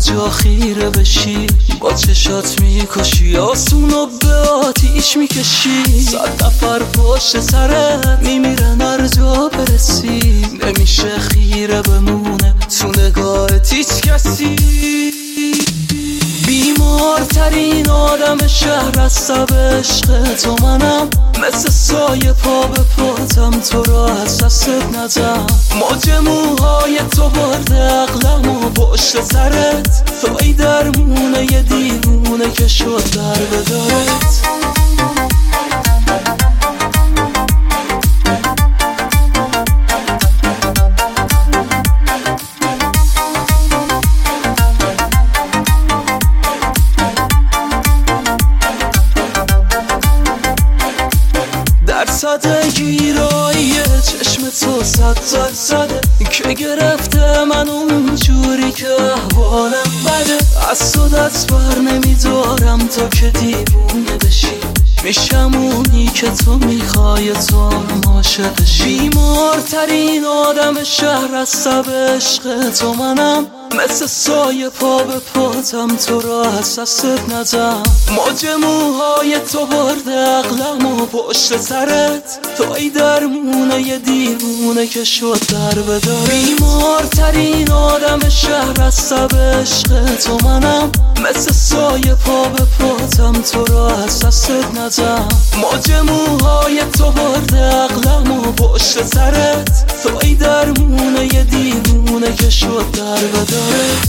جا خیره بشی، با چشات میکشی، آسونو به آتیش میکشی. 100 نفر پشت سرت میمیرن هر جا برسی، نمیشه خیره بمونه تو نگاهت هیچ کسی. بیمارترین آدم شهر از سب عشق تو منم، مثل سایه پا به پاتم، تو را از دستت ندم. موج موهای تو برده عقلم و پشت سرت، توی درمونه یه دیوونه که شد در بدارت. درصد گیرایی چشم تو 100 زده که گرفته من اونجوری که احوالم بده. از تو دست بر نمیدارم تا که دیوونه بشی، میشم اونی که تو میخوای، تو هم عاشقشی. بیمارترین آدم شهر از سب عشق تو منم، مثل سایه پا به پاتم، تو را از دستت ندم. موج موهای تو برده عقلم و پشت سرت، توی درمونه یه دیوونه که شد در بدارت. بیمارترین آدم شهر از سب عشق تو منم، مثل سایه پا به پاتم، تو را از دستت ندم. موج موهای تو برده عقلم و پشت سرت، توی درمونه یه دیوونه که شد در بدارت.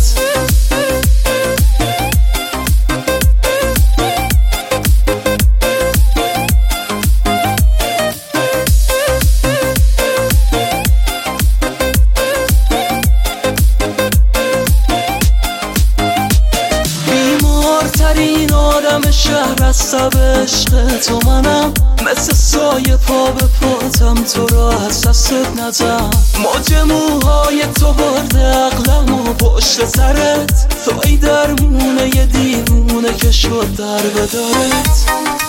بیمارترین آدم شهر از سب عشق تو منم، مثل سایه پا به پاتم، تو را از دستت ندم. موج موهای تو برده عقلم و پشت سرت، توی درمونه یه دیوونه که شد در بدارت.